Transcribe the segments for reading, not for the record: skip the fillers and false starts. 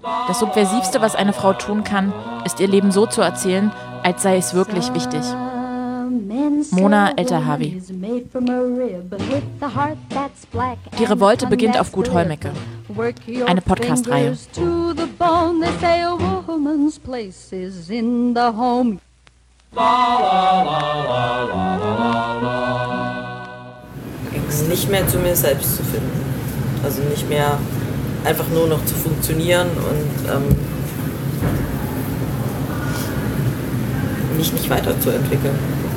Das Subversivste, was eine Frau tun kann, ist ihr Leben so zu erzählen, als sei es wirklich wichtig. Mona Eltahawy. Die Revolte beginnt auf Gut Hollmecke. Eine Podcast-Reihe. Nicht mehr zu mir selbst zu finden. Also nicht mehr einfach nur noch zu funktionieren und mich nicht weiterzuentwickeln.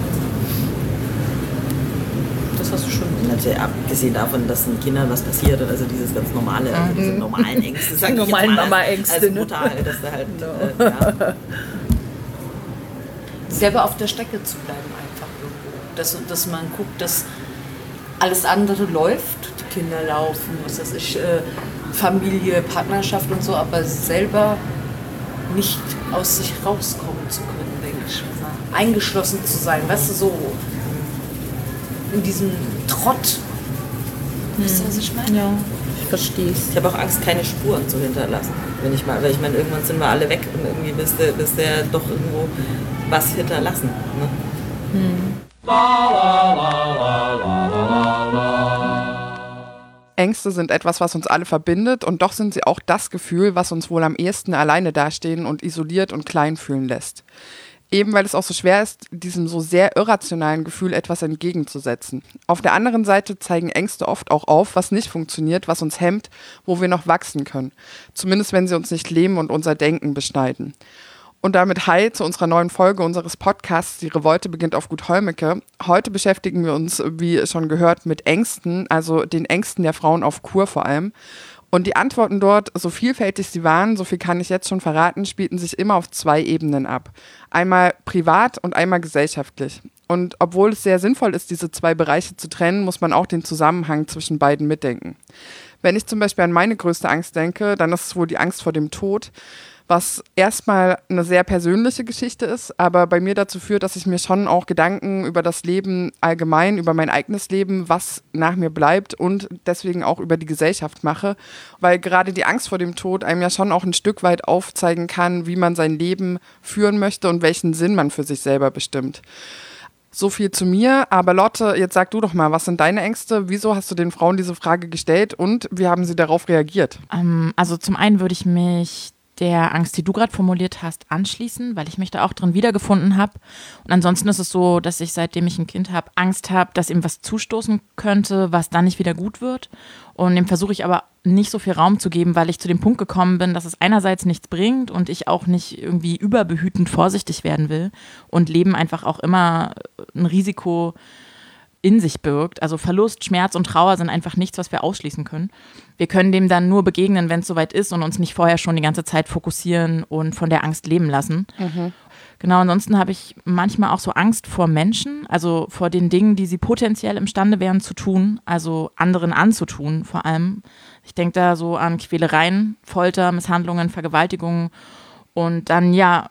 Das hast du schon. Natürlich abgesehen davon, dass den Kindern was passiert, also dieses ganz normale, diese normalen Ängste, sag ich normalen jetzt mal, Mama-Ängste, also brutal, dass da halt, ja. Selber auf der Strecke zu bleiben einfach irgendwo. Dass man guckt, dass alles andere läuft, die Kinder laufen, was weiß ich, Familie, Partnerschaft und so, aber selber nicht aus sich rauskommen zu können, denke ich mal. Eingeschlossen zu sein, weißt du, so in diesem Trott. Weißt du, was ich meine? Ja, ich verstehe es. Ich habe auch Angst, keine Spuren zu hinterlassen. Weil ich meine, irgendwann sind wir alle weg und irgendwie bist der doch irgendwo was hinterlassen. Ne? Ängste sind etwas, was uns alle verbindet, und doch sind sie auch das Gefühl, was uns wohl am ehesten alleine dastehen und isoliert und klein fühlen lässt. Eben weil es auch so schwer ist, diesem so sehr irrationalen Gefühl etwas entgegenzusetzen. Auf der anderen Seite zeigen Ängste oft auch auf, was nicht funktioniert, was uns hemmt, wo wir noch wachsen können. Zumindest wenn sie uns nicht lähmen und unser Denken beschneiden. Und damit hi zu unserer neuen Folge unseres Podcasts Die Revolte beginnt auf Gut Hollmecke. Heute beschäftigen wir uns, wie schon gehört, mit Ängsten, also den Ängsten der Frauen auf Kur vor allem. Und die Antworten dort, so vielfältig sie waren, so viel kann ich jetzt schon verraten, spielten sich immer auf 2 Ebenen ab. Einmal privat und einmal gesellschaftlich. Und obwohl es sehr sinnvoll ist, diese 2 Bereiche zu trennen, muss man auch den Zusammenhang zwischen beiden mitdenken. Wenn ich zum Beispiel an meine größte Angst denke, dann ist es wohl die Angst vor dem Tod, was erstmal eine sehr persönliche Geschichte ist, aber bei mir dazu führt, dass ich mir schon auch Gedanken über das Leben allgemein, über mein eigenes Leben, was nach mir bleibt, und deswegen auch über die Gesellschaft mache, weil gerade die Angst vor dem Tod einem ja schon auch ein Stück weit aufzeigen kann, wie man sein Leben führen möchte und welchen Sinn man für sich selber bestimmt. So viel zu mir, aber Lotte, jetzt sag du doch mal, was sind deine Ängste? Wieso hast du den Frauen diese Frage gestellt und wie haben sie darauf reagiert? Also zum einen würde ich mich der Angst, die du gerade formuliert hast, anschließen, weil ich mich da auch drin wiedergefunden habe. Und ansonsten ist es so, dass ich, seitdem ich ein Kind habe, Angst habe, dass ihm was zustoßen könnte, was dann nicht wieder gut wird. Und dem versuche ich aber nicht so viel Raum zu geben, weil ich zu dem Punkt gekommen bin, dass es einerseits nichts bringt und ich auch nicht irgendwie überbehütend vorsichtig werden will und Leben einfach auch immer ein Risiko in sich birgt. Also Verlust, Schmerz und Trauer sind einfach nichts, was wir ausschließen können. Wir können dem dann nur begegnen, wenn es soweit ist, und uns nicht vorher schon die ganze Zeit fokussieren und von der Angst leben lassen. Genau, ansonsten habe ich manchmal auch so Angst vor Menschen, also vor den Dingen, die sie potenziell imstande wären zu tun, also anderen anzutun vor allem. Ich denke da so an Quälereien, Folter, Misshandlungen, Vergewaltigungen und dann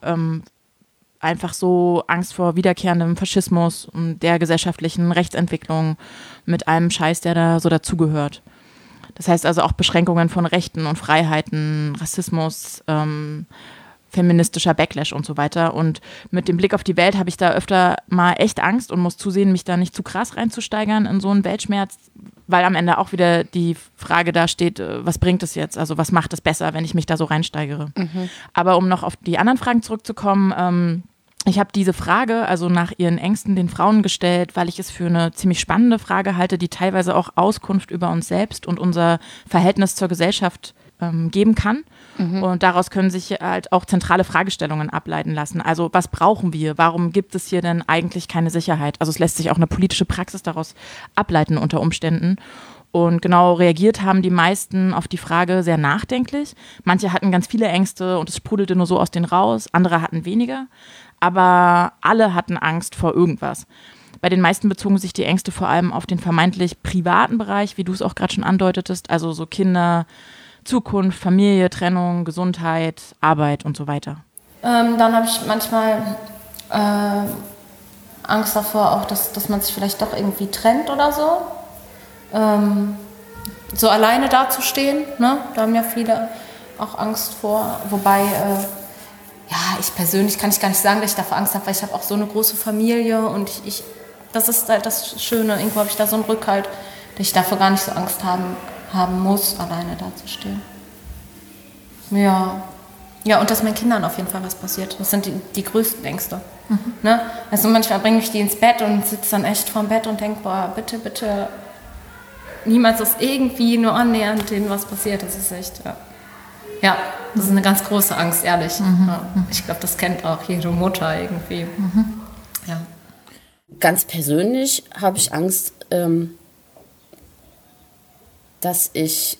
einfach so Angst vor wiederkehrendem Faschismus und der gesellschaftlichen Rechtsentwicklung mit allem Scheiß, der da so dazugehört. Das heißt also auch Beschränkungen von Rechten und Freiheiten, Rassismus, feministischer Backlash und so weiter. Und mit dem Blick auf die Welt habe ich da öfter mal echt Angst und muss zusehen, mich da nicht zu krass reinzusteigern in so einen Weltschmerz, weil am Ende auch wieder die Frage da steht, was bringt es jetzt? Also was macht es besser, wenn ich mich da so reinsteigere? Aber um noch auf die anderen Fragen zurückzukommen, ich habe diese Frage, also nach ihren Ängsten, den Frauen gestellt, weil ich es für eine ziemlich spannende Frage halte, die teilweise auch Auskunft über uns selbst und unser Verhältnis zur Gesellschaft geben kann. Und daraus können sich halt auch zentrale Fragestellungen ableiten lassen. Also was brauchen wir? Warum gibt es hier denn eigentlich keine Sicherheit? Also es lässt sich auch eine politische Praxis daraus ableiten unter Umständen. Und genau reagiert haben die meisten auf die Frage sehr nachdenklich. Manche hatten ganz viele Ängste und es sprudelte nur so aus denen raus. Andere hatten weniger. Aber alle hatten Angst vor irgendwas. Bei den meisten bezogen sich die Ängste vor allem auf den vermeintlich privaten Bereich, wie du es auch gerade schon andeutetest. Also so Kinder, Zukunft, Familie, Trennung, Gesundheit, Arbeit und so weiter. Dann habe ich manchmal Angst davor, auch dass man sich vielleicht doch irgendwie trennt oder so. So alleine dazustehen, ne? Da haben ja viele auch Angst vor. Wobei, ich persönlich kann ich gar nicht sagen, dass ich davor Angst habe, weil ich habe auch so eine große Familie und das ist halt das Schöne. Irgendwo habe ich da so einen Rückhalt, dass ich davor gar nicht so Angst haben muss, alleine dazustehen. Ja. Ja, und dass meinen Kindern auf jeden Fall was passiert. Das sind die größten Ängste. Ne? Also manchmal bringe ich die ins Bett und sitze dann echt vorm Bett und denke, boah, bitte, bitte, niemals ist irgendwie nur annähernd denen was passiert. Das ist echt, ja, das ist eine ganz große Angst, ehrlich. Ja. Ich glaube, das kennt auch jede Mutter irgendwie. Ja. Ganz persönlich habe ich Angst, dass ich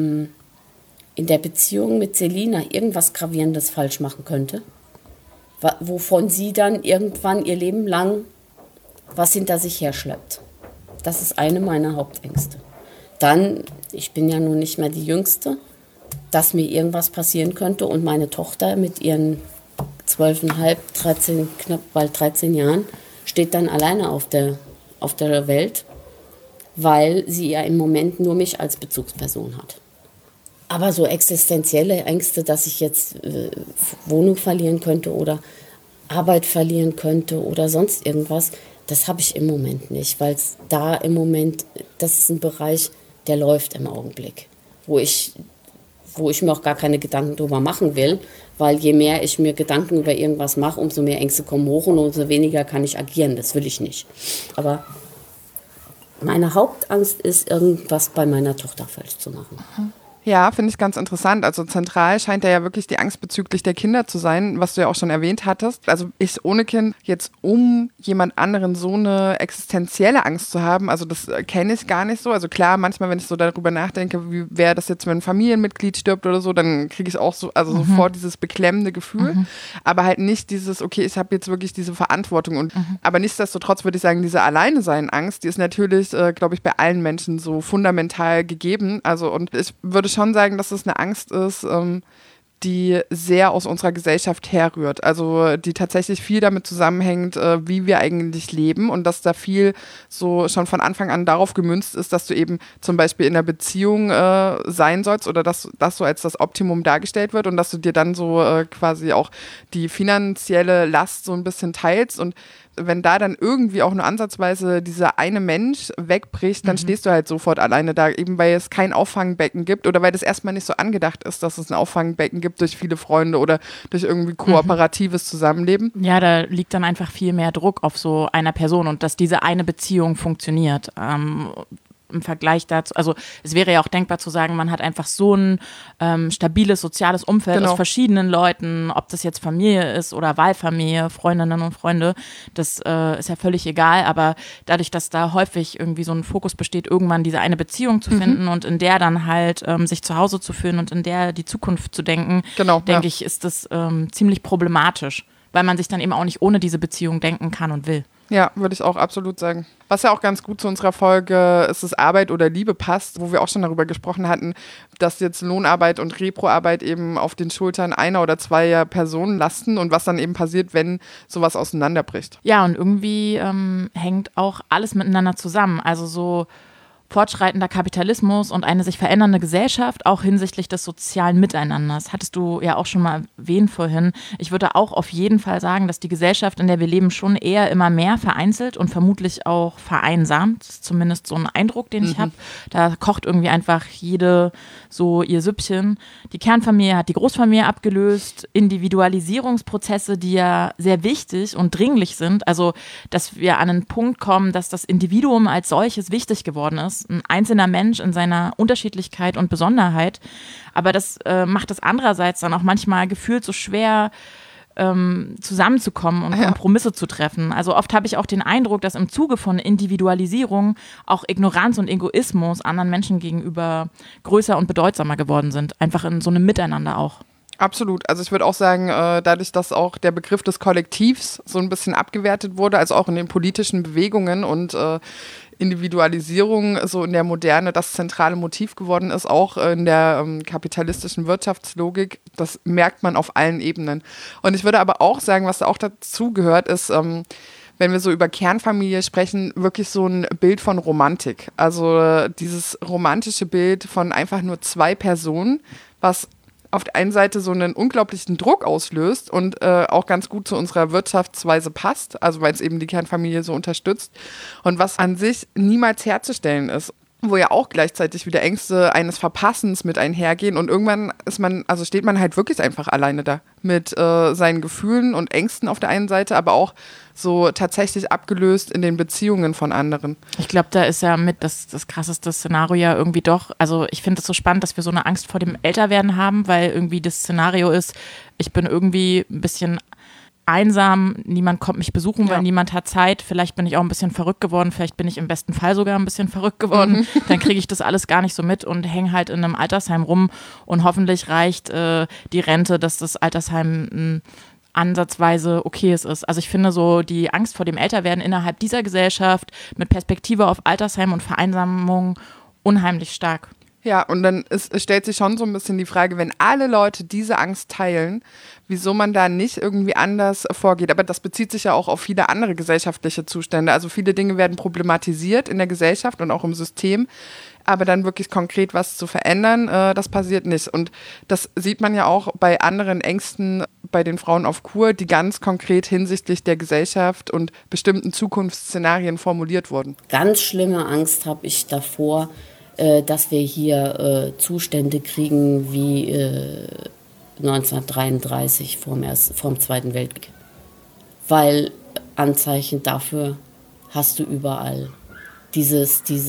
in der Beziehung mit Selina irgendwas Gravierendes falsch machen könnte, wovon sie dann irgendwann ihr Leben lang was hinter sich herschleppt. Das ist eine meiner Hauptängste. Dann, ich bin ja nun nicht mehr die Jüngste, dass mir irgendwas passieren könnte und meine Tochter mit ihren 12,5, 13, knapp bald 13 Jahren steht dann alleine auf der Welt, weil sie ja im Moment nur mich als Bezugsperson hat. Aber so existenzielle Ängste, dass ich jetzt Wohnung verlieren könnte oder Arbeit verlieren könnte oder sonst irgendwas, das habe ich im Moment nicht, weil da im Moment, das ist ein Bereich, der läuft im Augenblick, wo ich mir auch gar keine Gedanken drüber machen will, weil je mehr ich mir Gedanken über irgendwas mache, umso mehr Ängste kommen hoch und umso weniger kann ich agieren, das will ich nicht. Aber meine Hauptangst ist, irgendwas bei meiner Tochter falsch zu machen. Ja, finde ich ganz interessant. Also zentral scheint ja wirklich die Angst bezüglich der Kinder zu sein, was du ja auch schon erwähnt hattest. Also ich ohne Kind jetzt um jemand anderen so eine existenzielle Angst zu haben, also das kenne ich gar nicht so. Also klar, manchmal, wenn ich so darüber nachdenke, wie wäre das jetzt, wenn ein Familienmitglied stirbt oder so, dann kriege ich auch so, also sofort dieses beklemmende Gefühl. Aber halt nicht dieses, okay, ich habe jetzt wirklich diese Verantwortung. Und aber nichtsdestotrotz würde ich sagen, diese Alleine-Sein-Angst, die ist natürlich, glaube ich, bei allen Menschen so fundamental gegeben. Also und ich würde schon sagen, dass es eine Angst ist, die sehr aus unserer Gesellschaft herrührt. Also die tatsächlich viel damit zusammenhängt, wie wir eigentlich leben und dass da viel so schon von Anfang an darauf gemünzt ist, dass du eben zum Beispiel in einer Beziehung sein sollst oder dass das so als das Optimum dargestellt wird und dass du dir dann so quasi auch die finanzielle Last so ein bisschen teilst und wenn da dann irgendwie auch nur ansatzweise dieser eine Mensch wegbricht, dann stehst du halt sofort alleine da, eben weil es kein Auffangbecken gibt oder weil das erstmal nicht so angedacht ist, dass es ein Auffangbecken gibt durch viele Freunde oder durch irgendwie kooperatives Zusammenleben. Ja, da liegt dann einfach viel mehr Druck auf so einer Person und dass diese eine Beziehung funktioniert. Im Vergleich dazu, also es wäre ja auch denkbar zu sagen, man hat einfach so ein stabiles soziales Umfeld aus verschiedenen Leuten, ob das jetzt Familie ist oder Wahlfamilie, Freundinnen und Freunde, das ist ja völlig egal, aber dadurch, dass da häufig irgendwie so ein Fokus besteht, irgendwann diese eine Beziehung zu finden und in der dann halt sich zu Hause zu fühlen und in der die Zukunft zu denken, denke ich, ist das ziemlich problematisch, weil man sich dann eben auch nicht ohne diese Beziehung denken kann und will. Ja, würde ich auch absolut sagen. Was ja auch ganz gut zu unserer Folge Ist es Arbeit oder Liebe passt, wo wir auch schon darüber gesprochen hatten, dass jetzt Lohnarbeit und Reproarbeit eben auf den Schultern einer oder zweier Personen lasten und was dann eben passiert, wenn sowas auseinanderbricht. Ja, und irgendwie hängt auch alles miteinander zusammen. Also so fortschreitender Kapitalismus und eine sich verändernde Gesellschaft, auch hinsichtlich des sozialen Miteinanders. Hattest du ja auch schon mal erwähnt vorhin. Ich würde auch auf jeden Fall sagen, dass die Gesellschaft, in der wir leben, schon eher immer mehr vereinzelt und vermutlich auch vereinsamt. Das ist zumindest so ein Eindruck, den ich habe. Da kocht irgendwie einfach jede so ihr Süppchen. Die Kernfamilie hat die Großfamilie abgelöst. Individualisierungsprozesse, die ja sehr wichtig und dringlich sind. Also, dass wir an einen Punkt kommen, dass das Individuum als solches wichtig geworden ist. Ein einzelner Mensch in seiner Unterschiedlichkeit und Besonderheit. Aber das macht es andererseits dann auch manchmal gefühlt so schwer, zusammenzukommen und Kompromisse zu treffen. Also oft habe ich auch den Eindruck, dass im Zuge von Individualisierung auch Ignoranz und Egoismus anderen Menschen gegenüber größer und bedeutsamer geworden sind. Einfach in so einem Miteinander auch. Absolut. Also ich würde auch sagen, dadurch, dass auch der Begriff des Kollektivs so ein bisschen abgewertet wurde, also auch in den politischen Bewegungen und Individualisierung so in der Moderne das zentrale Motiv geworden ist, auch in der kapitalistischen Wirtschaftslogik, das merkt man auf allen Ebenen. Und ich würde aber auch sagen, was da auch dazu gehört, ist, wenn wir so über Kernfamilie sprechen, wirklich so ein Bild von Romantik. Also dieses romantische Bild von einfach nur zwei Personen, was auf der einen Seite so einen unglaublichen Druck auslöst und auch ganz gut zu unserer Wirtschaftsweise passt, also weil es eben die Kernfamilie so unterstützt und was an sich niemals herzustellen ist. Wo ja auch gleichzeitig wieder Ängste eines Verpassens mit einhergehen und irgendwann steht man halt wirklich einfach alleine da mit seinen Gefühlen und Ängsten auf der einen Seite, aber auch so tatsächlich abgelöst in den Beziehungen von anderen. Ich glaube, da ist ja mit das krasseste Szenario ja irgendwie doch, also ich finde es so spannend, dass wir so eine Angst vor dem Älterwerden haben, weil irgendwie das Szenario ist, ich bin irgendwie ein bisschen einsam, niemand kommt mich besuchen, weil niemand hat Zeit, vielleicht bin ich auch ein bisschen verrückt geworden, vielleicht bin ich im besten Fall sogar ein bisschen verrückt geworden, dann kriege ich das alles gar nicht so mit und hänge halt in einem Altersheim rum und hoffentlich reicht die Rente, dass das Altersheim ansatzweise okay ist. Also ich finde so die Angst vor dem Älterwerden innerhalb dieser Gesellschaft mit Perspektive auf Altersheim und Vereinsamung unheimlich stark. Ja, und dann stellt sich schon so ein bisschen die Frage, wenn alle Leute diese Angst teilen, wieso man da nicht irgendwie anders vorgeht. Aber das bezieht sich ja auch auf viele andere gesellschaftliche Zustände. Also viele Dinge werden problematisiert in der Gesellschaft und auch im System. Aber dann wirklich konkret was zu verändern, das passiert nicht. Und das sieht man ja auch bei anderen Ängsten bei den Frauen auf Kur, die ganz konkret hinsichtlich der Gesellschaft und bestimmten Zukunftsszenarien formuliert wurden. Ganz schlimme Angst habe ich davor, dass wir hier Zustände kriegen wie 1933 vorm Zweiten Weltkrieg. Weil Anzeichen dafür hast du überall. Diese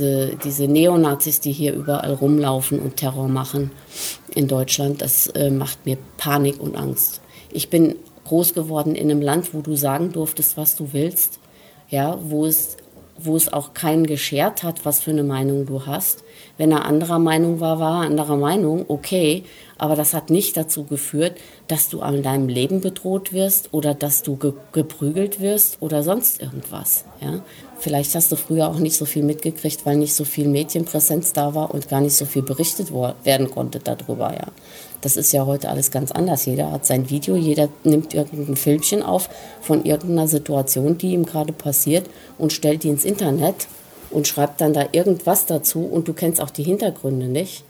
Neonazis, die hier überall rumlaufen und Terror machen in Deutschland, das macht mir Panik und Angst. Ich bin groß geworden in einem Land, wo du sagen durftest, was du willst, ja, wo es auch keinen geschert hat, was für eine Meinung du hast. Wenn er anderer Meinung war er anderer Meinung, okay, aber das hat nicht dazu geführt, dass du an deinem Leben bedroht wirst oder dass du geprügelt wirst oder sonst irgendwas. Ja? Vielleicht hast du früher auch nicht so viel mitgekriegt, weil nicht so viel Medienpräsenz da war und gar nicht so viel berichtet werden konnte darüber. Ja? Das ist ja heute alles ganz anders. Jeder hat sein Video, jeder nimmt irgendein Filmchen auf von irgendeiner Situation, die ihm gerade passiert und stellt die ins Internet und schreibt dann da irgendwas dazu und du kennst auch die Hintergründe nicht.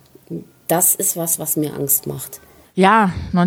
Das ist was mir Angst macht. Ja,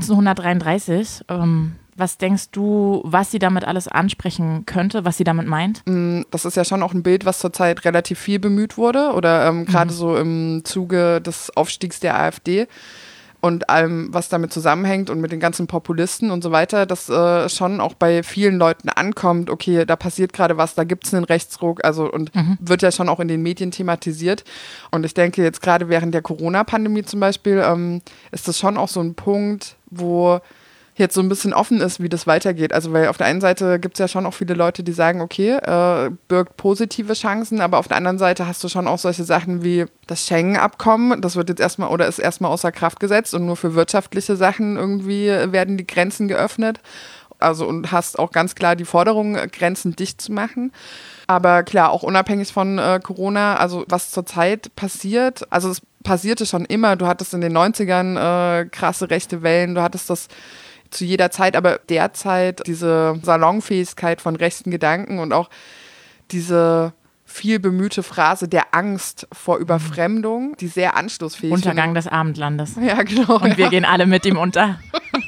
1933. Was denkst du, was sie damit alles ansprechen könnte, was sie damit meint? Das ist ja schon auch ein Bild, was zurzeit relativ viel bemüht wurde oder gerade so im Zuge des Aufstiegs der AfD. Und allem, was damit zusammenhängt und mit den ganzen Populisten und so weiter, dass schon auch bei vielen Leuten ankommt, okay, da passiert gerade was, da gibt es einen Rechtsruck, also und wird ja schon auch in den Medien thematisiert. Und ich denke jetzt gerade während der Corona-Pandemie zum Beispiel ist das schon auch so ein Punkt, wo jetzt so ein bisschen offen ist, wie das weitergeht. Also weil auf der einen Seite gibt es ja schon auch viele Leute, die sagen, okay, birgt positive Chancen, aber auf der anderen Seite hast du schon auch solche Sachen wie das Schengen-Abkommen, das wird jetzt erstmal oder ist erstmal außer Kraft gesetzt und nur für wirtschaftliche Sachen irgendwie werden die Grenzen geöffnet. Also und hast auch ganz klar die Forderung, Grenzen dicht zu machen. Aber klar, auch unabhängig von Corona, also was zurzeit passiert, also es passierte schon immer, du hattest in den 90ern krasse rechte Wellen, du hattest das zu jeder Zeit, aber derzeit diese Salonfähigkeit von rechten Gedanken und auch diese viel bemühte Phrase der Angst vor Überfremdung, die sehr anschlussfähig ist. Untergang des Abendlandes. Ja, genau. Und wir gehen alle mit ihm unter.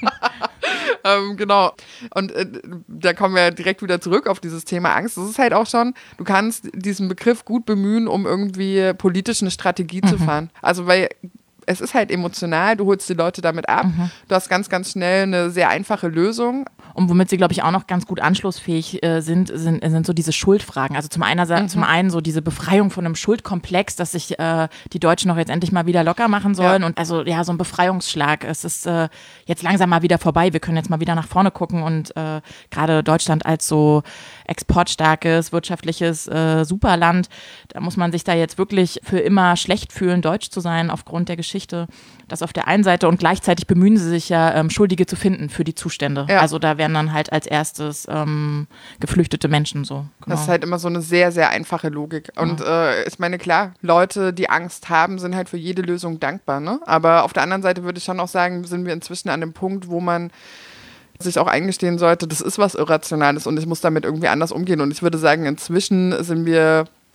Genau. Und da kommen wir direkt wieder zurück auf dieses Thema Angst. Das ist halt auch schon, du kannst diesen Begriff gut bemühen, um irgendwie politisch eine Strategie zu fahren. Also weil es ist halt emotional, du holst die Leute damit ab, du hast ganz, ganz schnell eine sehr einfache Lösung. Und womit sie, glaube ich, auch noch ganz gut anschlussfähig sind so diese Schuldfragen. Also zum einen so diese Befreiung von einem Schuldkomplex, dass sich die Deutschen noch jetzt endlich mal wieder locker machen sollen. Ja. Und also ja, so ein Befreiungsschlag. Es ist jetzt langsam mal wieder vorbei. Wir können jetzt mal wieder nach vorne gucken und gerade Deutschland als so exportstarkes, wirtschaftliches Superland, da muss man sich da jetzt wirklich für immer schlecht fühlen, deutsch zu sein aufgrund der Geschichte. Das auf der einen Seite und gleichzeitig bemühen sie sich ja, Schuldige zu finden für die Zustände. Ja. Also da werden dann halt als erstes geflüchtete Menschen so. Genau. Das ist halt immer so eine sehr, sehr einfache Logik. Und ich meine, klar, Leute, die Angst haben, sind halt für jede Lösung dankbar. Ne? Aber auf der anderen Seite würde ich schon auch sagen, sind wir inzwischen an dem Punkt, wo man sich auch eingestehen sollte, das ist was Irrationales und ich muss damit irgendwie anders umgehen. Und ich würde sagen, inzwischen sind wir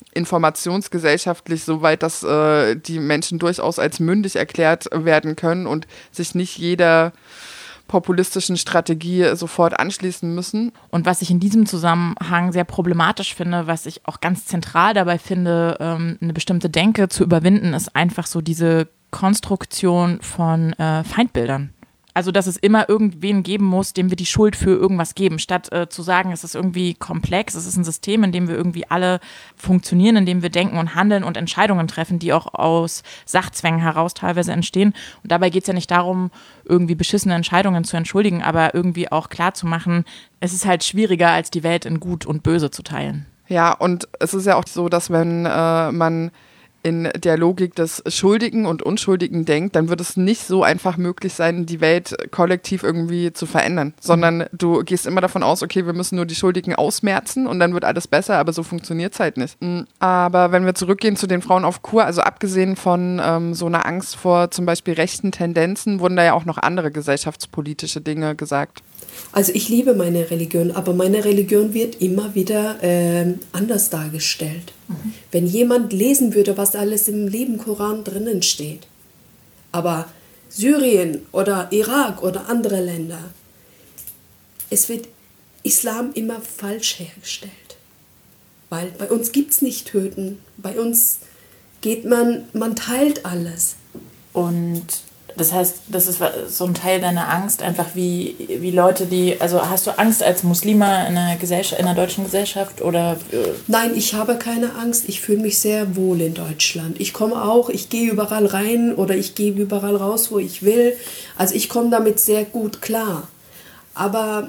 informationsgesellschaftlich so weit, dass die Menschen durchaus als mündig erklärt werden können und sich nicht jeder populistischen Strategie sofort anschließen müssen. Und was ich in diesem Zusammenhang sehr problematisch finde, was ich auch ganz zentral dabei finde, eine bestimmte Denke zu überwinden, ist einfach so diese Konstruktion von Feindbildern. Also, dass es immer irgendwen geben muss, dem wir die Schuld für irgendwas geben, statt zu sagen, es ist irgendwie komplex, es ist ein System, in dem wir irgendwie alle funktionieren, in dem wir denken und handeln und Entscheidungen treffen, die auch aus Sachzwängen heraus teilweise entstehen. Und dabei geht es ja nicht darum, irgendwie beschissene Entscheidungen zu entschuldigen, aber irgendwie auch klarzumachen, es ist halt schwieriger, als die Welt in Gut und Böse zu teilen. Ja, und es ist ja auch so, dass wenn man in der Logik des Schuldigen und Unschuldigen denkt, dann wird es nicht so einfach möglich sein, die Welt kollektiv irgendwie zu verändern, sondern du gehst immer davon aus, okay, wir müssen nur die Schuldigen ausmerzen und dann wird alles besser, aber so funktioniert es halt nicht. Aber wenn wir zurückgehen zu den Frauen auf Kur, also abgesehen von so einer Angst vor zum Beispiel rechten Tendenzen, wurden da ja auch noch andere gesellschaftspolitische Dinge gesagt. Also ich liebe meine Religion, aber meine Religion wird immer wieder anders dargestellt. Wenn jemand lesen würde, was alles im lieben Koran drinnen steht, aber Syrien oder Irak oder andere Länder, es wird Islam immer falsch hergestellt. Weil bei uns gibt es nicht Töten, bei uns geht man teilt alles. Und das heißt, das ist so ein Teil deiner Angst, einfach wie Leute, also hast du Angst als Muslima in einer deutschen Gesellschaft oder? Nein, ich habe keine Angst, ich fühle mich sehr wohl in Deutschland. Ich gehe überall rein oder ich gehe überall raus, wo ich will. Also ich komme damit sehr gut klar. Aber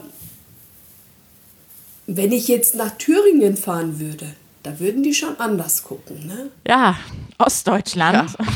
wenn ich jetzt nach Thüringen fahren würde, da würden die schon anders gucken, ne? Ja, Ostdeutschland. Ja.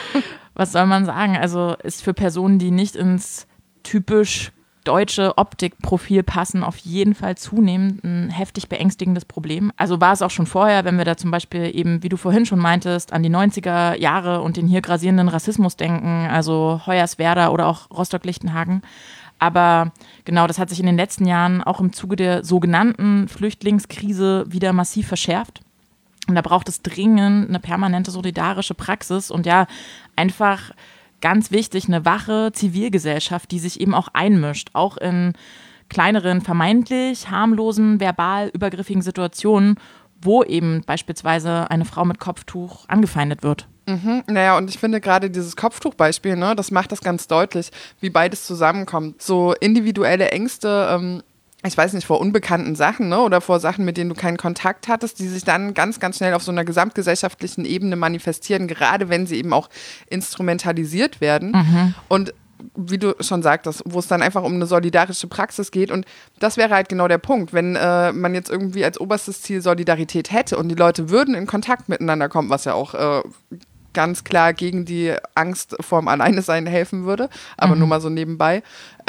Was soll man sagen? Also ist für Personen, die nicht ins typisch deutsche Optikprofil passen, auf jeden Fall zunehmend ein heftig beängstigendes Problem. Also war es auch schon vorher, wenn wir da zum Beispiel eben, wie du vorhin schon meintest, an die 90er Jahre und den hier grasierenden Rassismus denken, also Hoyerswerda oder auch Rostock-Lichtenhagen. Aber genau, das hat sich in den letzten Jahren auch im Zuge der sogenannten Flüchtlingskrise wieder massiv verschärft. Und da braucht es dringend eine permanente solidarische Praxis und ja, einfach ganz wichtig, eine wache Zivilgesellschaft, die sich eben auch einmischt, auch in kleineren, vermeintlich harmlosen, verbal übergriffigen Situationen, wo eben beispielsweise eine Frau mit Kopftuch angefeindet wird. Naja, und ich finde gerade dieses Kopftuchbeispiel, ne, das macht das ganz deutlich, wie beides zusammenkommt. So individuelle Ängste, ich weiß nicht, vor unbekannten Sachen, ne, oder vor Sachen, mit denen du keinen Kontakt hattest, die sich dann ganz, ganz schnell auf so einer gesamtgesellschaftlichen Ebene manifestieren, gerade wenn sie eben auch instrumentalisiert werden. Und wie du schon sagtest, wo es dann einfach um eine solidarische Praxis geht. Und das wäre halt genau der Punkt, wenn man jetzt irgendwie als oberstes Ziel Solidarität hätte und die Leute würden in Kontakt miteinander kommen, was ja auch ganz klar gegen die Angst vorm Alleinesein helfen würde, aber nur mal so nebenbei,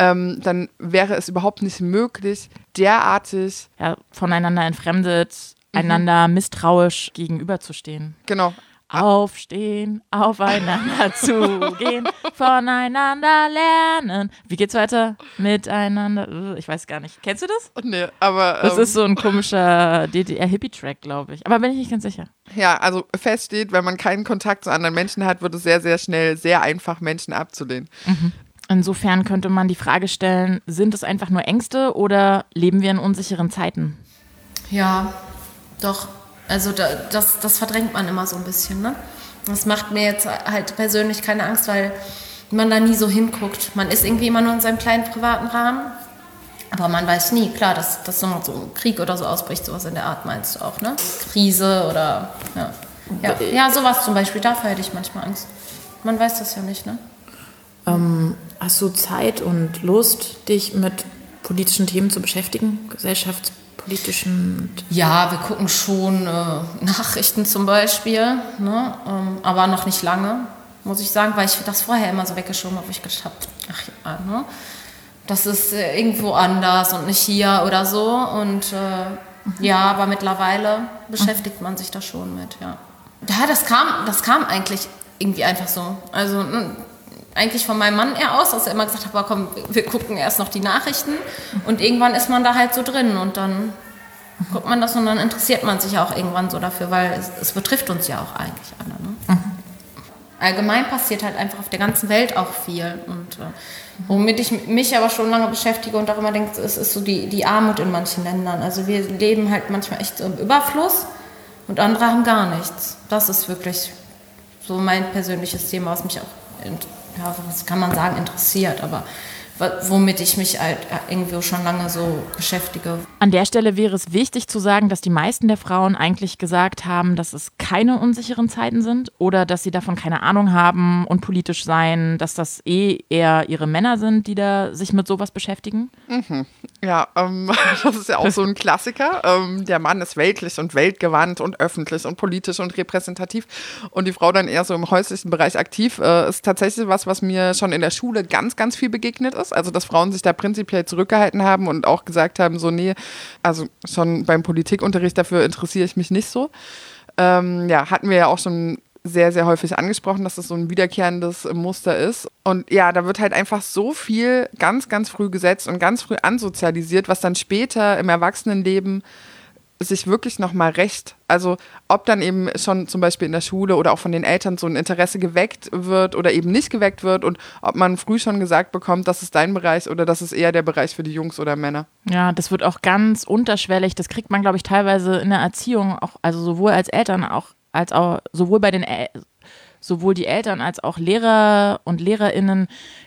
dann wäre es überhaupt nicht möglich, derartig voneinander entfremdet, einander misstrauisch gegenüberzustehen. Genau. Aufstehen, aufeinander zugehen, voneinander lernen. Wie geht's weiter? Miteinander. Ich weiß gar nicht. Kennst du das? Nee, aber. Das ist so ein komischer DDR-Hippie-Track, glaube ich. Aber bin ich nicht ganz sicher. Ja, also fest steht, wenn man keinen Kontakt zu anderen Menschen hat, wird es sehr, sehr schnell sehr einfach, Menschen abzulehnen. Insofern könnte man die Frage stellen, sind es einfach nur Ängste oder leben wir in unsicheren Zeiten? Ja, doch. Also das verdrängt man immer so ein bisschen, ne? Das macht mir jetzt halt persönlich keine Angst, weil man da nie so hinguckt. Man ist irgendwie immer nur in seinem kleinen privaten Rahmen, aber man weiß nie, klar, dass so ein Krieg oder so ausbricht, sowas in der Art meinst du auch, ne? Krise oder, ja, sowas zum Beispiel, dafür hätte ich manchmal Angst. Man weiß das ja nicht, ne? Hast du Zeit und Lust, dich mit politischen Themen zu beschäftigen, gesellschaftspolitischen? Ja, wir gucken schon Nachrichten zum Beispiel, ne? Aber noch nicht lange, muss ich sagen, weil ich das vorher immer so weggeschoben habe, wo ich gedacht habe, ach ja, ne? Das ist irgendwo anders und nicht hier oder so. Und ja, aber mittlerweile beschäftigt man sich da schon mit, ja. Ja, das kam eigentlich irgendwie einfach so. Also eigentlich von meinem Mann eher aus, dass er immer gesagt hat, komm, wir gucken erst noch die Nachrichten und irgendwann ist man da halt so drin und dann guckt man das und dann interessiert man sich auch irgendwann so dafür, weil es betrifft uns ja auch eigentlich alle. Ne? Allgemein passiert halt einfach auf der ganzen Welt auch viel. Und womit ich mich aber schon lange beschäftige und auch immer denke, es ist so die Armut in manchen Ländern. Also wir leben halt manchmal echt so im Überfluss und andere haben gar nichts. Das ist wirklich so mein persönliches Thema, was mich auch, was kann man sagen, interessiert, aber womit ich mich halt irgendwie schon lange so beschäftige. An der Stelle wäre es wichtig zu sagen, dass die meisten der Frauen eigentlich gesagt haben, dass es keine unsicheren Zeiten sind oder dass sie davon keine Ahnung haben und politisch seien, dass das eher ihre Männer sind, die da sich mit sowas beschäftigen. Ja, das ist ja auch so ein Klassiker. Der Mann ist weltlich und weltgewandt und öffentlich und politisch und repräsentativ und die Frau dann eher so im häuslichen Bereich aktiv. Ist tatsächlich was mir schon in der Schule ganz, ganz viel begegnet ist. Also, dass Frauen sich da prinzipiell zurückgehalten haben und auch gesagt haben, so, nee, also schon beim Politikunterricht, dafür interessiere ich mich nicht so. Hatten wir ja auch schon sehr, sehr häufig angesprochen, dass das so ein wiederkehrendes Muster ist. Und ja, da wird halt einfach so viel ganz, ganz früh gesetzt und ganz früh ansozialisiert, was dann später im Erwachsenenleben sich wirklich nochmal rächt. Also ob dann eben schon zum Beispiel in der Schule oder auch von den Eltern so ein Interesse geweckt wird oder eben nicht geweckt wird und ob man früh schon gesagt bekommt, das ist dein Bereich oder das ist eher der Bereich für die Jungs oder Männer. Ja, das wird auch ganz unterschwellig. Das kriegt man, glaube ich, teilweise in der Erziehung auch, also sowohl als Eltern als auch sowohl sowohl die Eltern als auch Lehrer und LehrerInnen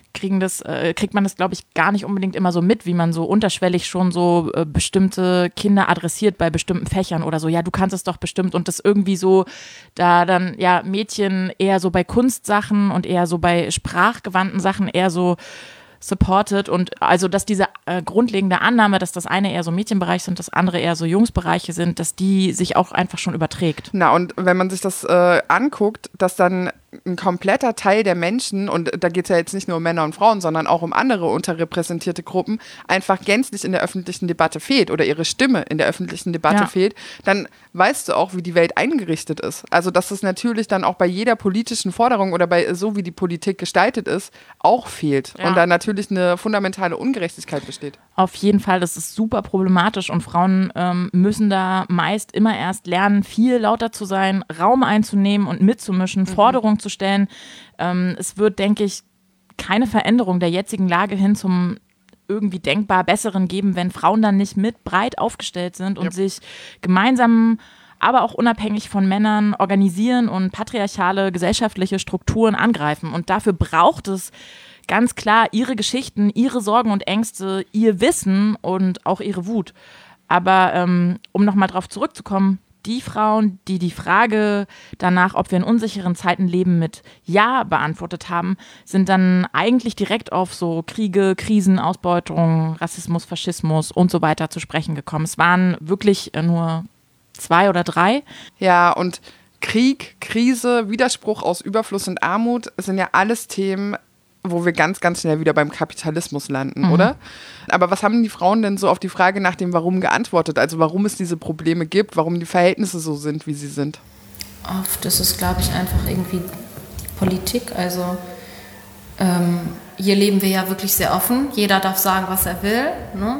kriegt man das, glaube ich, gar nicht unbedingt immer so mit, wie man so unterschwellig schon so bestimmte Kinder adressiert bei bestimmten Fächern oder so. Ja, du kannst es doch bestimmt und das irgendwie so, da dann ja Mädchen eher so bei Kunstsachen und eher so bei sprachgewandten Sachen eher so supported und also, dass diese grundlegende Annahme, dass das eine eher so Mädchenbereich sind, das andere eher so Jungsbereiche sind, dass die sich auch einfach schon überträgt. Na, und wenn man sich das anguckt, dass dann ein kompletter Teil der Menschen, und da geht es ja jetzt nicht nur um Männer und Frauen, sondern auch um andere unterrepräsentierte Gruppen, einfach gänzlich in der öffentlichen Debatte fehlt oder ihre Stimme in der öffentlichen Debatte fehlt, dann weißt du auch, wie die Welt eingerichtet ist. Also, dass es natürlich dann auch bei jeder politischen Forderung oder bei so, wie die Politik gestaltet ist, auch fehlt. Ja. Und da natürlich eine fundamentale Ungerechtigkeit besteht. Auf jeden Fall, das ist super problematisch und Frauen müssen da meist immer erst lernen, viel lauter zu sein, Raum einzunehmen und mitzumischen, Forderungen zu stellen. Es wird, denke ich, keine Veränderung der jetzigen Lage hin zum irgendwie denkbar Besseren geben, wenn Frauen dann nicht mit breit aufgestellt sind und sich gemeinsam, aber auch unabhängig von Männern organisieren und patriarchale gesellschaftliche Strukturen angreifen. Und dafür braucht es ganz klar ihre Geschichten, ihre Sorgen und Ängste, ihr Wissen und auch ihre Wut. Aber um nochmal drauf zurückzukommen, die Frauen, die die Frage danach, ob wir in unsicheren Zeiten leben, mit Ja beantwortet haben, sind dann eigentlich direkt auf so Kriege, Krisen, Ausbeutung, Rassismus, Faschismus und so weiter zu sprechen gekommen. Es waren wirklich nur 2 oder 3. Ja, und Krieg, Krise, Widerspruch aus Überfluss und Armut sind ja alles Themen, wo wir ganz, ganz schnell wieder beim Kapitalismus landen, oder? Aber was haben die Frauen denn so auf die Frage nach dem Warum geantwortet? Also warum es diese Probleme gibt, warum die Verhältnisse so sind, wie sie sind? Oft ist es, glaube ich, einfach irgendwie die Politik. Also hier leben wir ja wirklich sehr offen. Jeder darf sagen, was er will. Ne?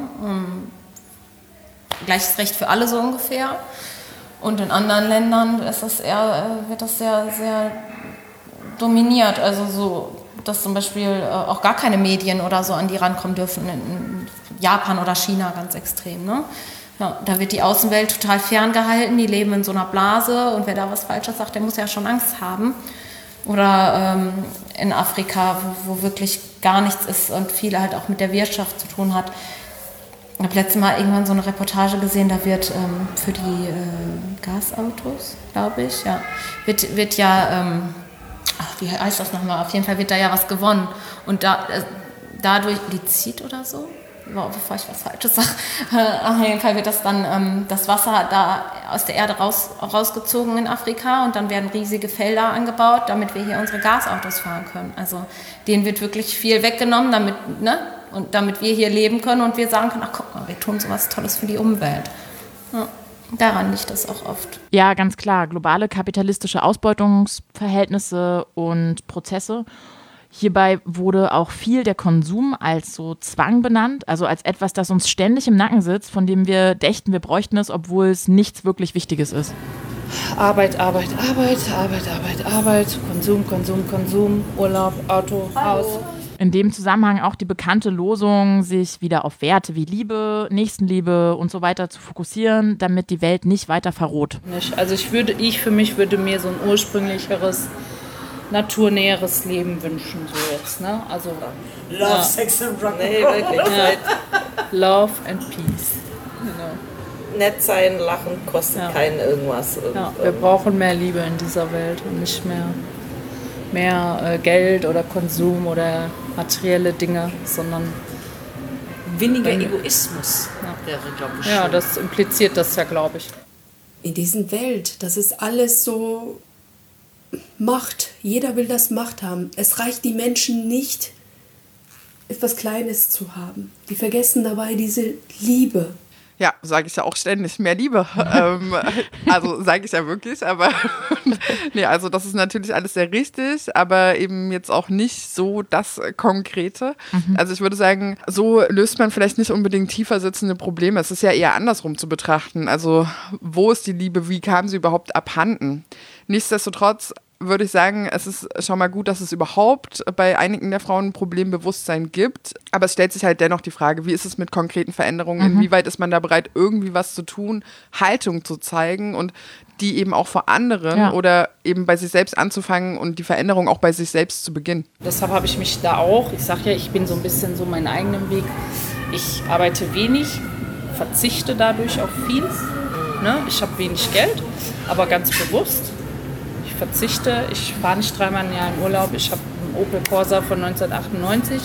Gleiches Recht für alle so ungefähr. Und in anderen Ländern ist das wird das sehr, sehr dominiert. Also so, dass zum Beispiel auch gar keine Medien oder so an die rankommen dürfen, in Japan oder China ganz extrem. Ne? Ja, da wird die Außenwelt total ferngehalten, die leben in so einer Blase und wer da was Falsches sagt, der muss ja schon Angst haben. Oder in Afrika, wo wirklich gar nichts ist und viel halt auch mit der Wirtschaft zu tun hat. Ich habe letztes Mal irgendwann so eine Reportage gesehen, da wird für die Gasautos, glaube ich, ja, wird ja... wie heißt das nochmal? Auf jeden Fall wird da ja was gewonnen. Und dadurch, Lizid oder so, bevor ich was Falsches sage, auf jeden Fall wird das dann, das Wasser da aus der Erde rausgezogen in Afrika und dann werden riesige Felder angebaut, damit wir hier unsere Gasautos fahren können. Also denen wird wirklich viel weggenommen, damit wir hier leben können und wir sagen können, ach guck mal, wir tun sowas Tolles für die Umwelt. Ja. Daran liegt das auch oft. Ja, ganz klar. Globale kapitalistische Ausbeutungsverhältnisse und Prozesse. Hierbei wurde auch viel der Konsum als so Zwang benannt, also als etwas, das uns ständig im Nacken sitzt, von dem wir dächten, wir bräuchten es, obwohl es nichts wirklich Wichtiges ist. Arbeit, Arbeit, Arbeit, Arbeit, Arbeit, Arbeit, Konsum, Konsum, Konsum, Urlaub, Auto, Haus. In dem Zusammenhang auch die bekannte Losung, sich wieder auf Werte wie Liebe, Nächstenliebe und so weiter zu fokussieren, damit die Welt nicht weiter verroht. Also ich für mich würde mir so ein ursprünglicheres, naturnäheres Leben wünschen, so jetzt, ne? Also Love, Sex and Rock. Nee, wirklich. Ja. Love and Peace. Genau. Nett sein, lachen, kostet keinen irgendwas. Ja, wir brauchen mehr Liebe in dieser Welt und nicht mehr Geld oder Konsum oder materielle Dinge, sondern weniger Egoismus wäre, glaube ich. Ja, das impliziert das ja, glaube ich. In dieser Welt, das ist alles so Macht. Jeder will das Macht haben. Es reicht die Menschen nicht, etwas Kleines zu haben. Die vergessen dabei diese Liebe. Ja, sage ich ja auch ständig, mehr Liebe. Also sage ich ja wirklich, aber nee, also das ist natürlich alles sehr richtig, aber eben jetzt auch nicht so das Konkrete. Also ich würde sagen, so löst man vielleicht nicht unbedingt tiefer sitzende Probleme. Es ist ja eher andersrum zu betrachten. Also wo ist die Liebe, wie kam sie überhaupt abhanden? Nichtsdestotrotz würde ich sagen, es ist schon mal gut, dass es überhaupt bei einigen der Frauen ein Problembewusstsein gibt. Aber es stellt sich halt dennoch die Frage, wie ist es mit konkreten Veränderungen? Inwieweit ist man da bereit, irgendwie was zu tun, Haltung zu zeigen und die eben auch vor anderen oder eben bei sich selbst anzufangen und die Veränderung auch bei sich selbst zu beginnen? Deshalb habe ich mich da auch, ich sage ja, ich bin so ein bisschen so meinen eigenen Weg. Ich arbeite wenig, verzichte dadurch auf viel. Ne? Ich habe wenig Geld, aber ganz bewusst. Ich verzichte, ich fahre nicht 3-mal im Jahr in Urlaub, ich habe einen Opel Corsa von 1998.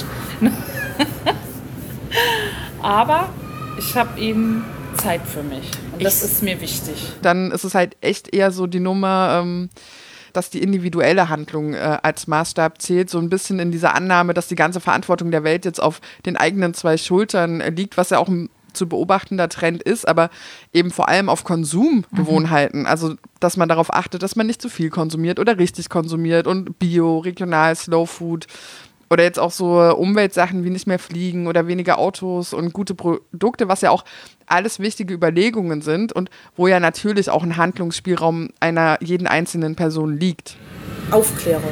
Aber ich habe eben Zeit für mich und das ist mir wichtig. Dann ist es halt echt eher so die Nummer, dass die individuelle Handlung als Maßstab zählt, so ein bisschen in dieser Annahme, dass die ganze Verantwortung der Welt jetzt auf den eigenen 2 Schultern liegt, was ja auch ein zu beobachtender Trend ist, aber eben vor allem auf Konsumgewohnheiten. Also, dass man darauf achtet, dass man nicht zu viel konsumiert oder richtig konsumiert und Bio, regional, Slow Food oder jetzt auch so Umweltsachen wie nicht mehr fliegen oder weniger Autos und gute Produkte, was ja auch alles wichtige Überlegungen sind und wo ja natürlich auch ein Handlungsspielraum einer jeden einzelnen Person liegt. Aufklärung.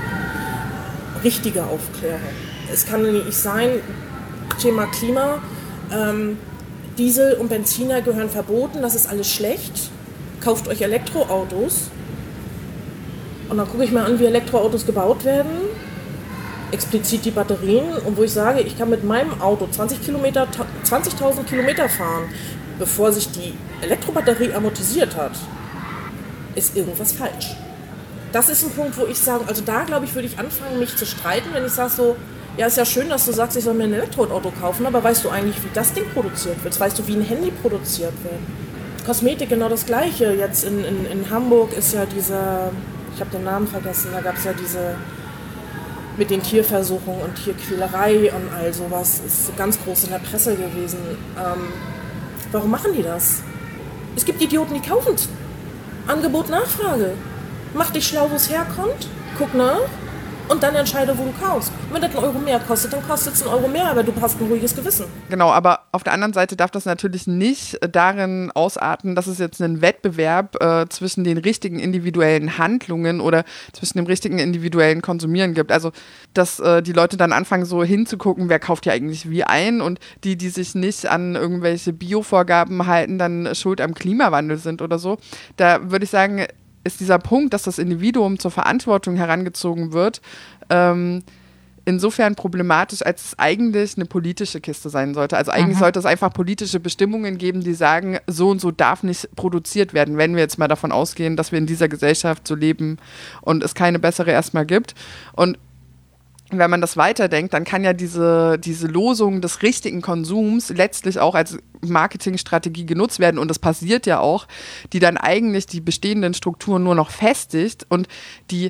Richtige Aufklärung. Es kann nicht sein, Thema Klima, Diesel und Benziner gehören verboten, das ist alles schlecht. Kauft euch Elektroautos. Und dann gucke ich mir an, wie Elektroautos gebaut werden. Explizit die Batterien. Und wo ich sage, ich kann mit meinem Auto 20.000 Kilometer fahren, bevor sich die Elektrobatterie amortisiert hat, ist irgendwas falsch. Das ist ein Punkt, wo ich sage, also da glaube ich, würde ich anfangen, mich zu streiten, wenn ich sage so, ja, ist ja schön, dass du sagst, ich soll mir ein Elektroauto kaufen, aber weißt du eigentlich, wie das Ding produziert wird? Weißt du, wie ein Handy produziert wird? Kosmetik genau das Gleiche. Jetzt in Hamburg ist ja dieser, ich habe den Namen vergessen, da gab es ja diese mit den Tierversuchungen und Tierquälerei und all sowas. Ist ganz groß in der Presse gewesen. Warum machen die das? Es gibt Idioten, die kaufen es. Angebot, Nachfrage. Mach dich schlau, wo es herkommt, guck nach. Und dann entscheide, wo du kaufst. Und wenn das 1 Euro mehr kostet, dann kostet es 1 Euro mehr, aber du hast ein ruhiges Gewissen. Genau, aber auf der anderen Seite darf das natürlich nicht darin ausarten, dass es jetzt einen Wettbewerb zwischen den richtigen individuellen Handlungen oder zwischen dem richtigen individuellen Konsumieren gibt. Also, dass die Leute dann anfangen, so hinzugucken, wer kauft ja eigentlich wie ein und die sich nicht an irgendwelche Bio-Vorgaben halten, dann schuld am Klimawandel sind oder so. Da würde ich sagen, ist dieser Punkt, dass das Individuum zur Verantwortung herangezogen wird, insofern problematisch, als es eigentlich eine politische Kiste sein sollte. Also eigentlich sollte es einfach politische Bestimmungen geben, die sagen, so und so darf nicht produziert werden, wenn wir jetzt mal davon ausgehen, dass wir in dieser Gesellschaft so leben und es keine bessere erstmal gibt. Und wenn man das weiterdenkt, dann kann ja diese Losung des richtigen Konsums letztlich auch als Marketingstrategie genutzt werden und das passiert ja auch, die dann eigentlich die bestehenden Strukturen nur noch festigt und die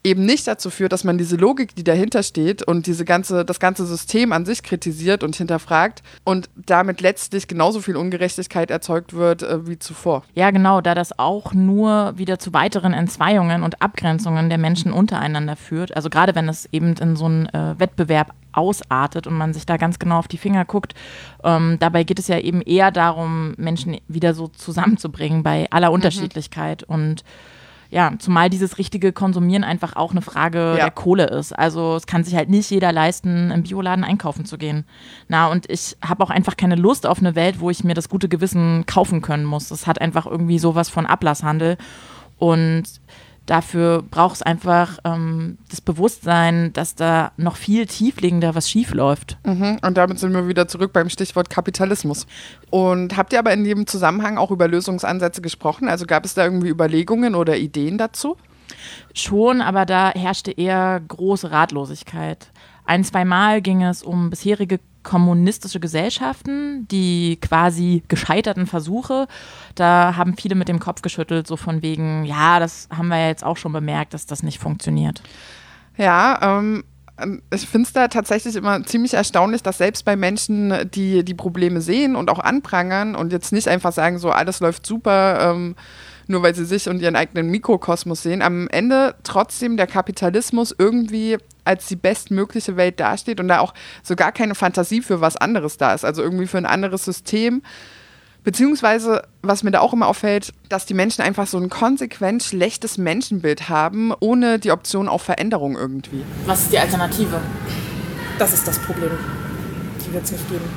eben nicht dazu führt, dass man diese Logik, die dahinter steht und das ganze System an sich kritisiert und hinterfragt und damit letztlich genauso viel Ungerechtigkeit erzeugt wird wie zuvor. Ja, genau, da das auch nur wieder zu weiteren Entzweiungen und Abgrenzungen der Menschen untereinander führt. Also gerade wenn es eben in so einen Wettbewerb ausartet und man sich da ganz genau auf die Finger guckt. Dabei geht es ja eben eher darum, Menschen wieder so zusammenzubringen bei aller Unterschiedlichkeit und ja, zumal dieses richtige Konsumieren einfach auch eine Frage der Kohle ist. Also es kann sich halt nicht jeder leisten, im Bioladen einkaufen zu gehen. Und ich habe auch einfach keine Lust auf eine Welt, wo ich mir das gute Gewissen kaufen können muss. Das hat einfach irgendwie sowas von Ablasshandel. Und dafür braucht es einfach das Bewusstsein, dass da noch viel tiefliegender was schief läuft. Und damit sind wir wieder zurück beim Stichwort Kapitalismus. Und habt ihr aber in dem Zusammenhang auch über Lösungsansätze gesprochen? Also gab es da irgendwie Überlegungen oder Ideen dazu? Schon, aber da herrschte eher große Ratlosigkeit. 1-2 Mal ging es um bisherige kommunistische Gesellschaften, die quasi gescheiterten Versuche. Da haben viele mit dem Kopf geschüttelt, so von wegen, ja, das haben wir ja jetzt auch schon bemerkt, dass das nicht funktioniert. Ja, ich finde es da tatsächlich immer ziemlich erstaunlich, dass selbst bei Menschen, die die Probleme sehen und auch anprangern und jetzt nicht einfach sagen, so alles läuft super, nur weil sie sich und ihren eigenen Mikrokosmos sehen, am Ende trotzdem der Kapitalismus irgendwie als die bestmögliche Welt dasteht und da auch so gar keine Fantasie für was anderes da ist, also irgendwie für ein anderes System. Beziehungsweise, was mir da auch immer auffällt, dass die Menschen einfach so ein konsequent schlechtes Menschenbild haben, ohne die Option auf Veränderung irgendwie. Was ist die Alternative? Das ist das Problem. Die wird es nicht geben.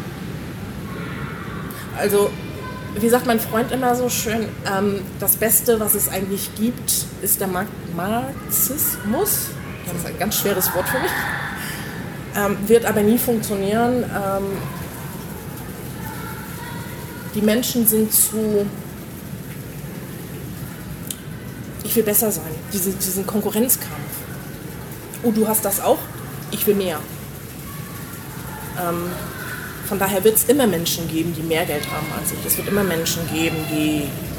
Also, wie sagt mein Freund immer so schön, das Beste, was es eigentlich gibt, ist der Marxismus. Das ist ein ganz schweres Wort für mich. Wird aber nie funktionieren. Die Menschen sind zu, ich will besser sein, diesen Konkurrenzkampf. Oh, du hast das auch? Ich will mehr. Von daher wird es immer Menschen geben, die mehr Geld haben als ich. Es wird immer Menschen geben, die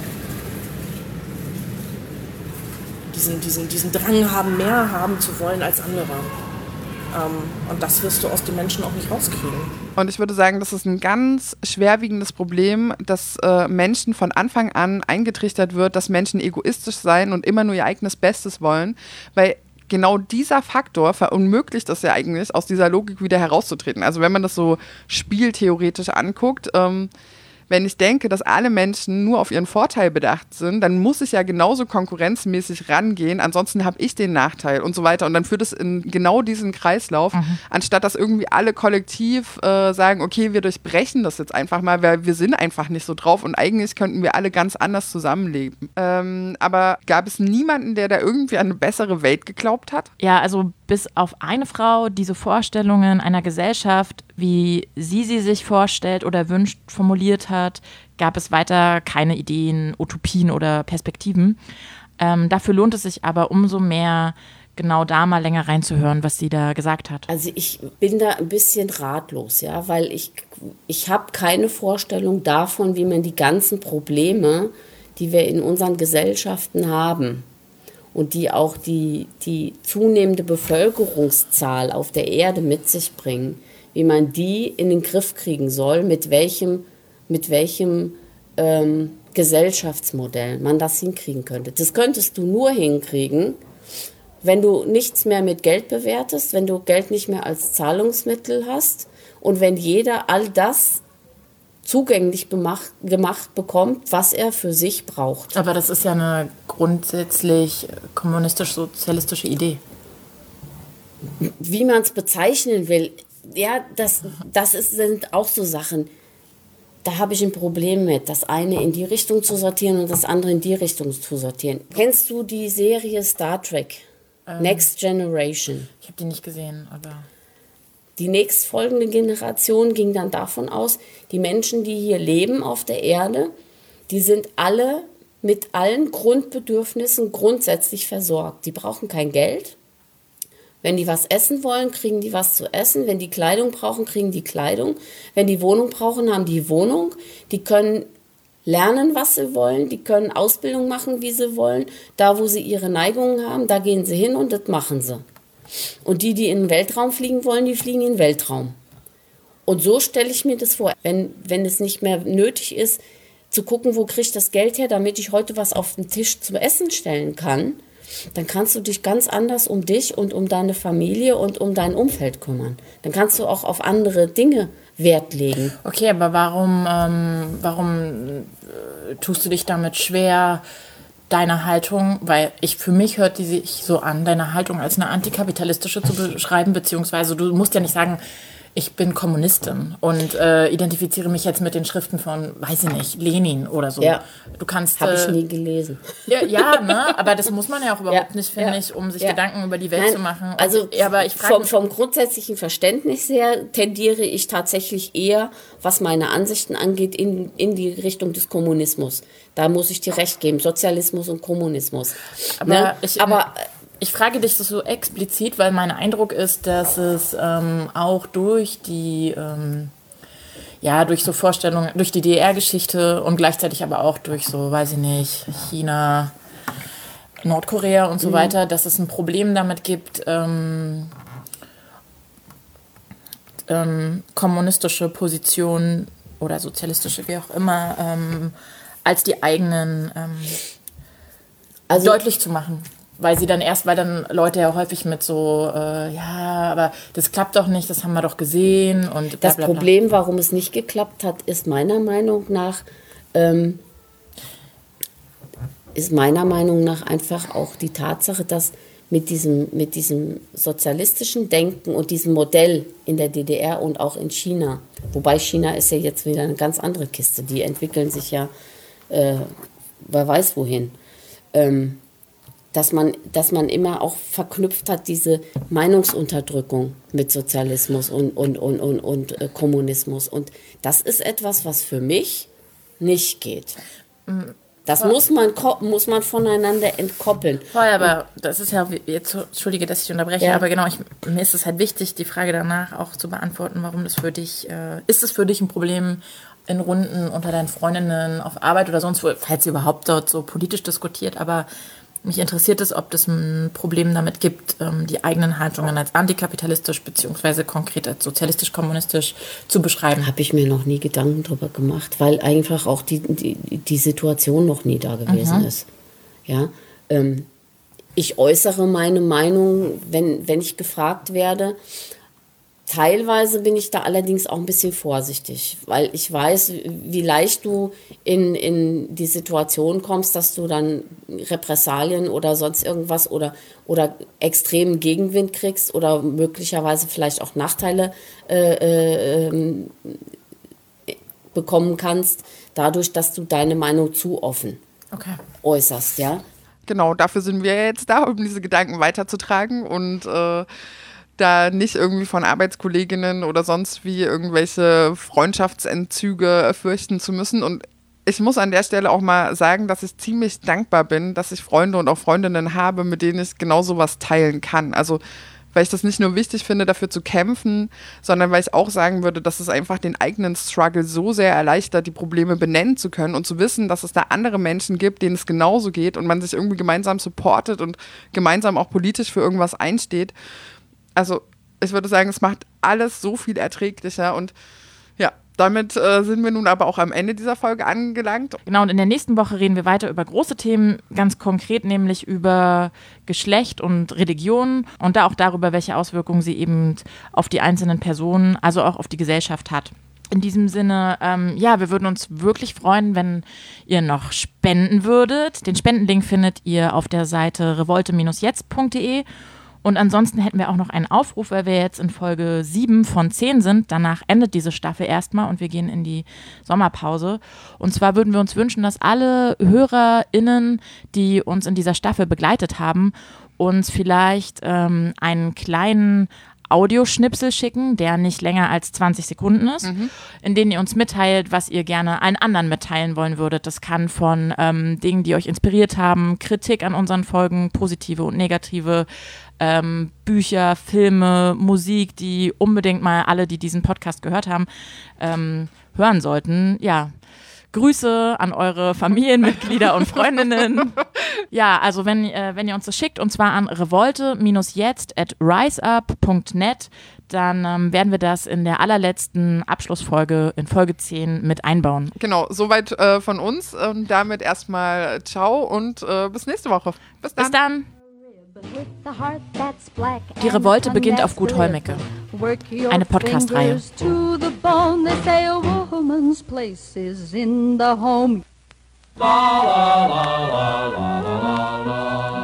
diesen Drang haben, mehr haben zu wollen als andere. Und das wirst du aus den Menschen auch nicht rauskriegen. Und ich würde sagen, das ist ein ganz schwerwiegendes Problem, dass Menschen von Anfang an eingetrichtert wird, dass Menschen egoistisch sein und immer nur ihr eigenes Bestes wollen, weil genau dieser Faktor verunmöglicht es ja eigentlich, aus dieser Logik wieder herauszutreten. Also wenn man das so spieltheoretisch anguckt, wenn ich denke, dass alle Menschen nur auf ihren Vorteil bedacht sind, dann muss ich ja genauso konkurrenzmäßig rangehen, ansonsten habe ich den Nachteil und so weiter. Und dann führt es in genau diesen Kreislauf, anstatt dass irgendwie alle kollektiv sagen, okay, wir durchbrechen das jetzt einfach mal, weil wir sind einfach nicht so drauf und eigentlich könnten wir alle ganz anders zusammenleben. Aber gab es niemanden, der da irgendwie an eine bessere Welt geglaubt hat? Ja, also bis auf eine Frau diese Vorstellungen einer Gesellschaft, wie sie sich vorstellt oder wünscht, formuliert hat, gab es weiter keine Ideen, Utopien oder Perspektiven. Dafür lohnt es sich aber umso mehr, genau da mal länger reinzuhören, was sie da gesagt hat. Also ich bin da ein bisschen ratlos, ja, weil ich habe keine Vorstellung davon, wie man die ganzen Probleme, die wir in unseren Gesellschaften haben, und die auch die zunehmende Bevölkerungszahl auf der Erde mit sich bringen, wie man die in den Griff kriegen soll, mit welchem Gesellschaftsmodell man das hinkriegen könnte. Das könntest du nur hinkriegen, wenn du nichts mehr mit Geld bewertest, wenn du Geld nicht mehr als Zahlungsmittel hast und wenn jeder all das zugänglich gemacht bekommt, was er für sich braucht. Aber das ist ja eine grundsätzlich kommunistisch-sozialistische Idee. Wie man es bezeichnen will, ja, sind auch so Sachen, da habe ich ein Problem mit, das eine in die Richtung zu sortieren und das andere in die Richtung zu sortieren. Kennst du die Serie Star Trek? Next Generation? Ich habe die nicht gesehen, aber... Die nächstfolgende Generation ging dann davon aus, die Menschen, die hier leben auf der Erde, die sind alle mit allen Grundbedürfnissen grundsätzlich versorgt. Die brauchen kein Geld. Wenn die was essen wollen, kriegen die was zu essen. Wenn die Kleidung brauchen, kriegen die Kleidung. Wenn die Wohnung brauchen, haben die Wohnung. Die können lernen, was sie wollen, die können Ausbildung machen, wie sie wollen. Da, wo sie ihre Neigungen haben, da gehen sie hin und das machen sie. Und die in den Weltraum fliegen wollen, die fliegen in den Weltraum. Und so stelle ich mir das vor, wenn es nicht mehr nötig ist, zu gucken, wo kriege ich das Geld her, damit ich heute was auf den Tisch zum Essen stellen kann, dann kannst du dich ganz anders um dich und um deine Familie und um dein Umfeld kümmern. Dann kannst du auch auf andere Dinge Wert legen. Okay, aber warum tust du dich damit schwer, deine Haltung, weil für mich hört die sich so an, deine Haltung als eine antikapitalistische zu beschreiben, beziehungsweise du musst ja nicht sagen, ich bin Kommunistin und identifiziere mich jetzt mit den Schriften von, weiß ich nicht, Lenin oder so. Ja. Du kannst. Habe ich nie gelesen. Ja, ne? Aber das muss man ja auch überhaupt nicht, finde ich, um sich Gedanken über die Welt zu machen. Und, also aber ich vom grundsätzlichen Verständnis her tendiere ich tatsächlich eher, was meine Ansichten angeht, in die Richtung des Kommunismus. Da muss ich dir recht geben, Sozialismus und Kommunismus. Aber ich frage dich das so explizit, weil mein Eindruck ist, dass es auch durch die, durch so Vorstellungen, durch die DDR-Geschichte und gleichzeitig aber auch durch so, weiß ich nicht, China, Nordkorea und so weiter, dass es ein Problem damit gibt, kommunistische Positionen oder sozialistische, wie auch immer, als die eigenen deutlich zu machen. Weil dann Leute ja häufig mit so, aber das klappt doch nicht, das haben wir doch gesehen und das Problem, warum es nicht geklappt hat, ist meiner Meinung nach einfach auch die Tatsache, dass mit diesem sozialistischen Denken und diesem Modell in der DDR und auch in China, wobei China ist ja jetzt wieder eine ganz andere Kiste, die entwickeln sich ja, wer weiß wohin, dass man immer auch verknüpft hat, diese Meinungsunterdrückung mit Sozialismus und Kommunismus. Und das ist etwas, was für mich nicht geht. Das muss man voneinander entkoppeln. Voll, aber das ist ja, jetzt, entschuldige, dass ich unterbreche, aber genau, mir ist es halt wichtig, die Frage danach auch zu beantworten, warum das für dich, ist es für dich ein Problem in Runden unter deinen Freundinnen auf Arbeit oder sonst wo, falls ihr überhaupt dort so politisch diskutiert, aber mich interessiert es, ob es ein Problem damit gibt, die eigenen Haltungen als antikapitalistisch beziehungsweise konkret als sozialistisch-kommunistisch zu beschreiben. Habe ich mir noch nie Gedanken drüber gemacht, weil einfach auch die Situation noch nie da gewesen ist. Ja, ich äußere meine Meinung, wenn ich gefragt werde. Teilweise bin ich da allerdings auch ein bisschen vorsichtig, weil ich weiß, wie leicht du in die Situation kommst, dass du dann Repressalien oder sonst irgendwas oder extremen Gegenwind kriegst oder möglicherweise vielleicht auch Nachteile bekommen kannst, dadurch, dass du deine Meinung zu offen äußerst, ja. Genau, dafür sind wir jetzt da, um diese Gedanken weiterzutragen und da nicht irgendwie von Arbeitskolleginnen oder sonst wie irgendwelche Freundschaftsentzüge fürchten zu müssen. Und ich muss an der Stelle auch mal sagen, dass ich ziemlich dankbar bin, dass ich Freunde und auch Freundinnen habe, mit denen ich genau sowas teilen kann. Also weil ich das nicht nur wichtig finde, dafür zu kämpfen, sondern weil ich auch sagen würde, dass es einfach den eigenen Struggle so sehr erleichtert, die Probleme benennen zu können und zu wissen, dass es da andere Menschen gibt, denen es genauso geht und man sich irgendwie gemeinsam supportet und gemeinsam auch politisch für irgendwas einsteht. Also ich würde sagen, es macht alles so viel erträglicher und ja, damit sind wir nun aber auch am Ende dieser Folge angelangt. Genau, und in der nächsten Woche reden wir weiter über große Themen, ganz konkret nämlich über Geschlecht und Religion und da auch darüber, welche Auswirkungen sie eben auf die einzelnen Personen, also auch auf die Gesellschaft hat. In diesem Sinne, wir würden uns wirklich freuen, wenn ihr noch spenden würdet. Den Spendenlink findet ihr auf der Seite revolte-jetzt.de. Und ansonsten hätten wir auch noch einen Aufruf, weil wir jetzt in Folge 7 von 10 sind. Danach endet diese Staffel erstmal und wir gehen in die Sommerpause. Und zwar würden wir uns wünschen, dass alle HörerInnen, die uns in dieser Staffel begleitet haben, uns vielleicht einen kleinen Audioschnipsel schicken, der nicht länger als 20 Sekunden ist, in denen ihr uns mitteilt, was ihr gerne allen anderen mitteilen wollen würdet. Das kann von Dingen, die euch inspiriert haben, Kritik an unseren Folgen, positive und negative, Bücher, Filme, Musik, die unbedingt mal alle, die diesen Podcast gehört haben, hören sollten. Ja, Grüße an eure Familienmitglieder und Freundinnen. Ja, also wenn ihr uns das schickt, und zwar an revolte-jetzt@riseup.net, dann werden wir das in der allerletzten Abschlussfolge in Folge 10 mit einbauen. Genau, soweit von uns. Und damit erstmal ciao und bis nächste Woche. Bis dann. Bis dann. Die Revolte beginnt auf Gut Hollmecke. Eine Podcast-Reihe. La la la la la la la la.